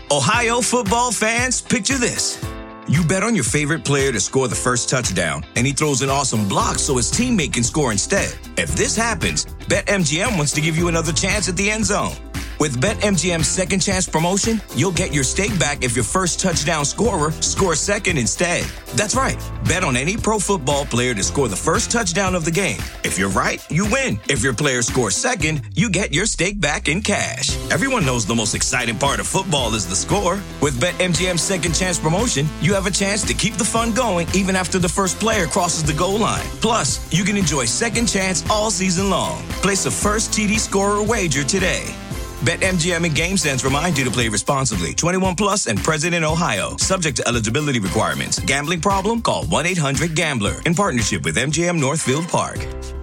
Ohio football fans, picture this. You bet on your favorite player to score the first touchdown, and he throws an awesome block so his teammate can score instead. If this happens, BetMGM wants to give you another chance at the end zone. With BetMGM's second chance promotion, you'll get your stake back if your first touchdown scorer scores second instead. That's right. Bet on any pro football player to score the first touchdown of the game. If you're right, you win. If your player scores second, you get your stake back in cash. Everyone knows the most exciting part of football is the score. With BetMGM's second chance promotion, you have a chance to keep the fun going even after the first player crosses the goal line. Plus, you can enjoy second chance all season long. Place a first TD scorer wager today. BetMGM and GameSense remind you to play responsibly. 21 plus and present in Ohio. Subject to eligibility requirements. Gambling problem? Call 1-800-GAMBLER. In partnership with MGM Northfield Park.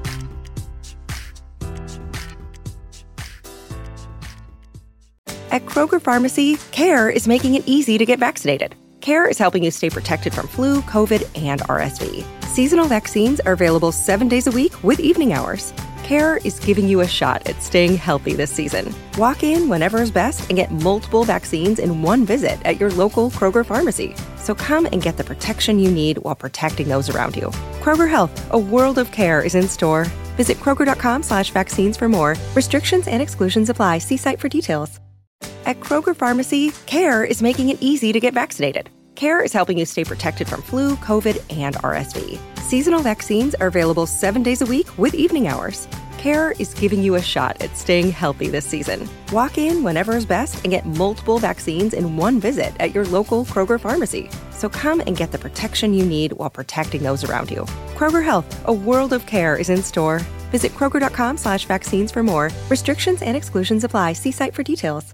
At Kroger Pharmacy, CARE is making it easy to get vaccinated. CARE is helping you stay protected from flu, COVID, and RSV. Seasonal vaccines are available 7 days a week with evening hours. CARE is giving you a shot at staying healthy this season. Walk in whenever is best and get multiple vaccines in one visit at your local Kroger pharmacy. So come and get the protection you need while protecting those around you. Kroger Health, a world of care is in store. Visit Kroger.com/vaccines for more. Restrictions and exclusions apply. See site for details. At Kroger Pharmacy, CARE is making it easy to get vaccinated. CARE is helping you stay protected from flu, COVID, and RSV. Seasonal vaccines are available 7 days a week with evening hours. CARE is giving you a shot at staying healthy this season. Walk in whenever is best and get multiple vaccines in one visit at your local Kroger pharmacy. So come and get the protection you need while protecting those around you. Kroger Health, a world of care is in store. Visit Kroger.com/vaccines for more. Restrictions and exclusions apply. See site for details.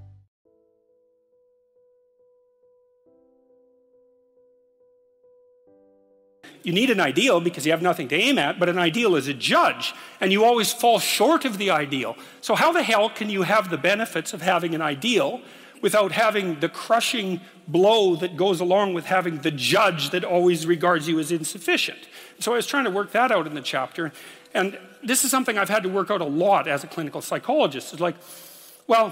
You need an ideal because you have nothing to aim at, but an ideal is a judge, and you always fall short of the ideal. So how the hell can you have the benefits of having an ideal without having the crushing blow that goes along with having the judge that always regards you as insufficient? So I was trying to work that out in the chapter, and this is something I've had to work out a lot as a clinical psychologist. It's like, well,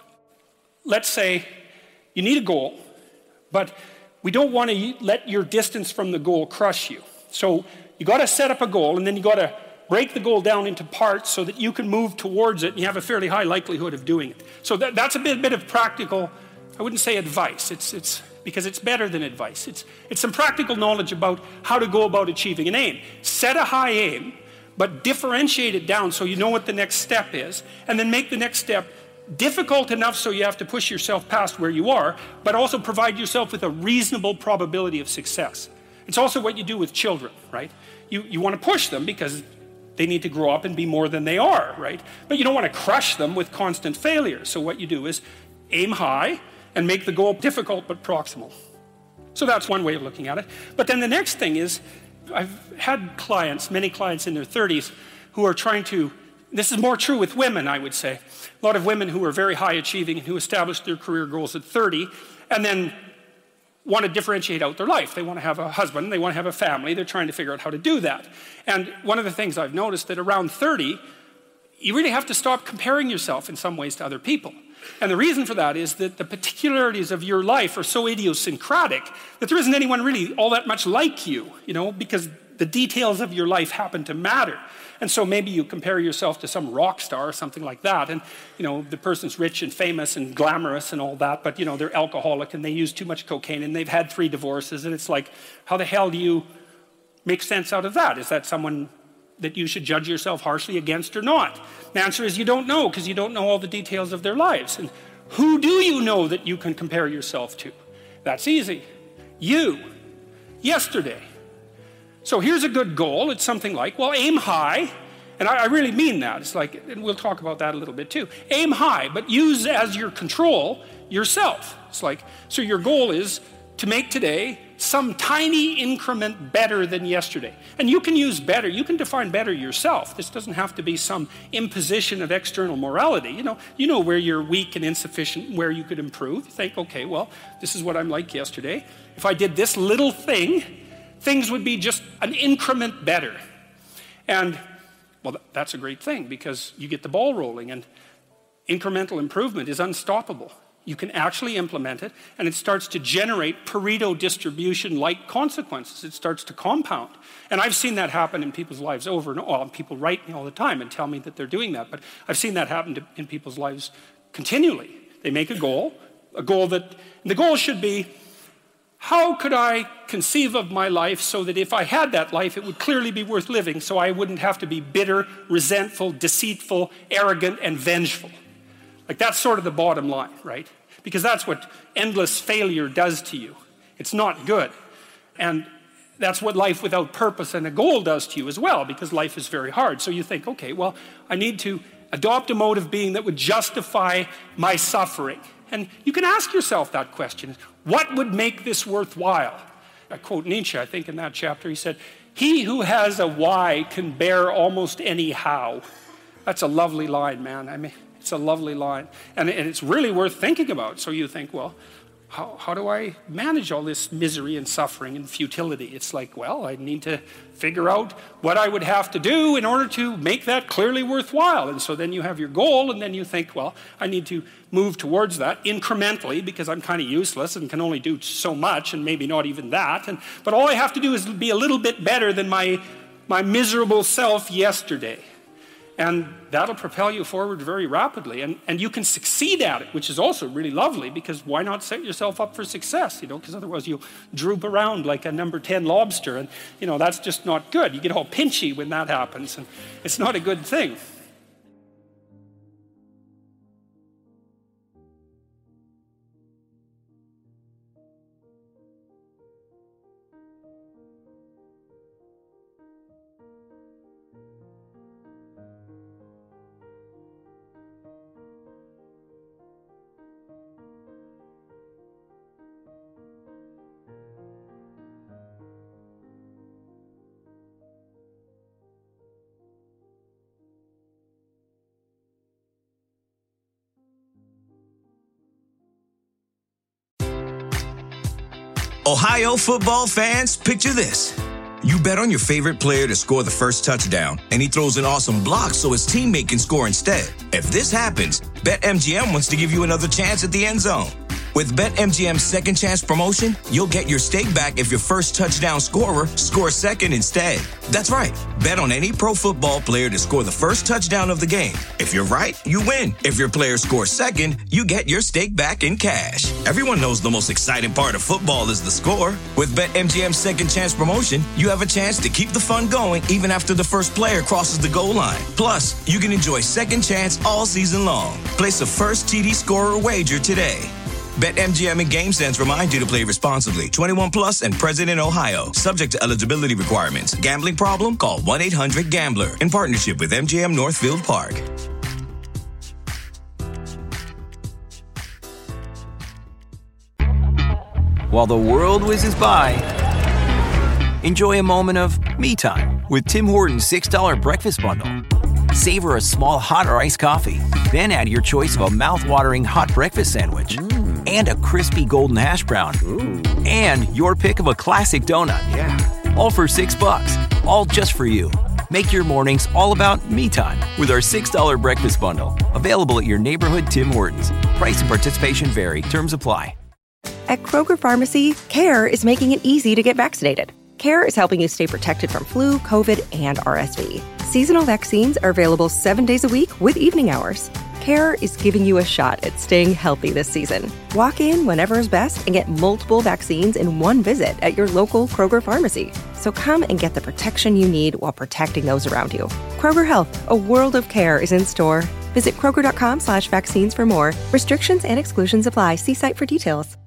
let's say you need a goal, but we don't want to let your distance from the goal crush you. So you got to set up a goal, and then you got to break the goal down into parts so that you can move towards it, and you have a fairly high likelihood of doing it. So that's a bit of practical, I wouldn't say advice. It's because it's better than advice. It's some practical knowledge about how to go about achieving an aim. Set a high aim, but differentiate it down so you know what the next step is, and then make the next step difficult enough so you have to push yourself past where you are, but also provide yourself with a reasonable probability of success. It's also what you do with children, right? You want to push them because they need to grow up and be more than they are, right? But you don't want to crush them with constant failure. So what you do is aim high and make the goal difficult but proximal. So that's one way of looking at it. But then the next thing is, I've had clients, many clients in their 30s, who are trying to, this is more true with women, I would say. A lot of women who are very high achieving and who established their career goals at 30 and then want to differentiate out their life. They want to have a husband, they want to have a family, they're trying to figure out how to do that. And one of the things I've noticed that around 30, you really have to stop comparing yourself in some ways to other people. And the reason for that is that the particularities of your life are so idiosyncratic that there isn't anyone really all that much like you, because the details of your life happen to matter. And so maybe you compare yourself to some rock star or something like that, and the person's rich and famous and glamorous and all that, but they're alcoholic and they use too much cocaine and they've had 3 divorces, and it's like, how the hell do you make sense out of that? Is that someone that you should judge yourself harshly against or not? The answer is you don't know, because you don't know all the details of their lives. And who do you know that you can compare yourself to? That's easy. You. Yesterday. So here's a good goal. It's something like, well, aim high. And I really mean that. It's like, and we'll talk about that a little bit too. Aim high, but use as your control yourself. It's like, so your goal is to make today some tiny increment better than yesterday. And you can use better. You can define better yourself. This doesn't have to be some imposition of external morality. You know where you're weak and insufficient, where you could improve. You think, okay, well, this is what I'm like yesterday. If I did this little thing, things would be just an increment better. And, well, that's a great thing because you get the ball rolling, and incremental improvement is unstoppable. You can actually implement it, and it starts to generate Pareto distribution-like consequences. It starts to compound. And I've seen that happen in people's lives over and over. Well, people write me all the time and tell me that they're doing that, but I've seen that happen in people's lives continually. They make a goal that, and the goal should be, how could I conceive of my life so that if I had that life, it would clearly be worth living, so I wouldn't have to be bitter, resentful, deceitful, arrogant, and vengeful. Like, that's sort of the bottom line, right? Because that's what endless failure does to you. It's not good. And that's what life without purpose and a goal does to you as well, because life is very hard. So you think, okay, well, I need to adopt a mode of being that would justify my suffering. And you can ask yourself that question. What would make this worthwhile? I quote Nietzsche, I think in that chapter, he said, "He who has a why can bear almost any how." That's a lovely line, man. I mean, it's a lovely line. And it's really worth thinking about. So you think, well, how do I manage all this misery and suffering and futility? It's like, well, I need to figure out what I would have to do in order to make that clearly worthwhile. And so then you have your goal, and then you think, well, I need to move towards that incrementally because I'm kind of useless and can only do so much and maybe not even that. But all I have to do is be a little bit better than my miserable self yesterday. And that'll propel you forward very rapidly. And you can succeed at it, which is also really lovely, because why not set yourself up for success, because otherwise you'll droop around like a number 10 lobster, and, that's just not good. You get all pinchy when that happens, and it's not a good thing. Ohio football fans, picture this. You bet on your favorite player to score the first touchdown, and he throws an awesome block so his teammate can score instead. If this happens, BetMGM wants to give you another chance at the end zone. With BetMGM's second chance promotion, you'll get your stake back if your first touchdown scorer scores second instead. That's right. Bet on any pro football player to score the first touchdown of the game. If you're right, you win. If your player scores second, you get your stake back in cash. Everyone knows the most exciting part of football is the score. With BetMGM's second chance promotion, you have a chance to keep the fun going even after the first player crosses the goal line. Plus, you can enjoy second chance all season long. Place a first TD scorer wager today. BetMGM and GameSense remind you to play responsibly. 21 plus and present in Ohio. Subject to eligibility requirements. Gambling problem? Call 1-800-GAMBLER. In partnership with MGM Northfield Park. While the world whizzes by, enjoy a moment of me time with Tim Hortons $6 breakfast bundle. Savor a small hot or iced coffee, then add your choice of a mouth-watering hot breakfast sandwich and a crispy golden hash brown. Ooh. And your pick of a classic donut. Yeah. All for $6, all just for you. Make your mornings all about me time with our $6 breakfast bundle. Available at your neighborhood Tim Hortons. Price and participation vary. Terms apply. At Kroger Pharmacy, CARE is making it easy to get vaccinated. CARE is helping you stay protected from flu, COVID, and RSV. Seasonal vaccines are available 7 days a week with evening hours. CARE is giving you a shot at staying healthy this season. Walk in whenever is best and get multiple vaccines in one visit at your local Kroger Pharmacy. So come and get the protection you need while protecting those around you. Kroger Health, a world of care is in store. Visit Kroger.com/vaccines for more. Restrictions and exclusions apply. See site for details.